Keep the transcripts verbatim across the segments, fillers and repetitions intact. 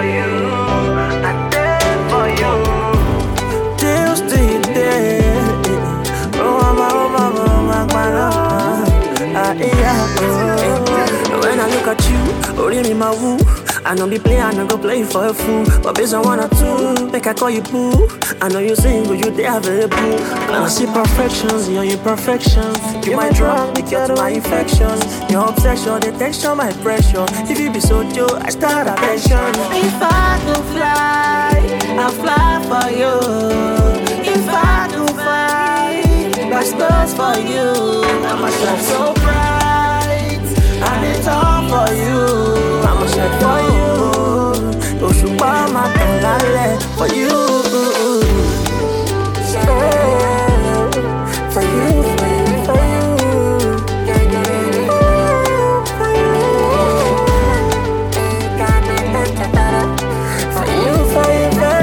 for you. I there for you. Till still there. Oh mama, oh mama, oh mama, ah yeah. When I look at you, oh me my woo. I know be play, I know go play for a fool. But based on one or two, make I call you boo. I know you single, you there available. I see perfections in your imperfections. You might drop, me cure to my infections. Your obsession, the texture, my pressure. If you be so Joe, I start attention. If I could fly, I'll fly for you. If I could fly, my stars for you. I'ma shine so bright, and it's all for you. I'ma shine for you. Go shoot by my tongue, for you. For you, for you, for you. For you, for you, for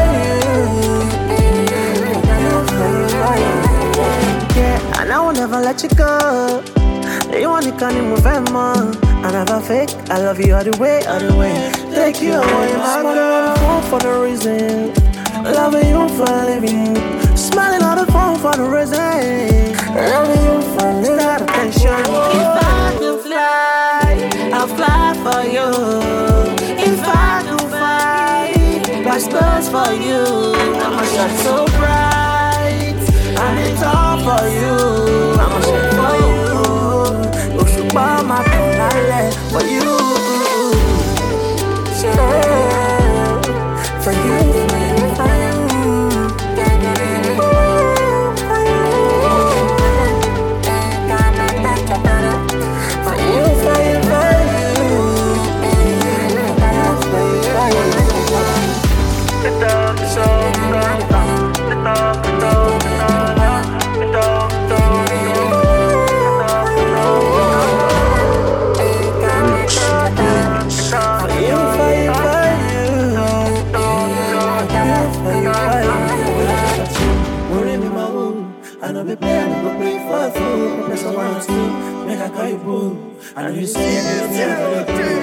you. Yeah, and I will never let you go. You want to come move more. I never fake, I love you all the way, all the way. Take you away, my girl, phone for no reason. Loving you for a living. Smiling on the phone for no reason. Loving you for a little attention. If I could fly, I'll fly for you. If I could fly, my stars for you. I'ma shine so bright, and it's all for you. I'ma shine for you. Go shoot by my tongue, for you. For you, for you, for you. For you, for you, for you. The dog is so gone. The dog, the dog, the dog, the dog, the dog. I know be play, I know go play for a fool. Press on one or two, make I call you boo. I know you see it, yeah.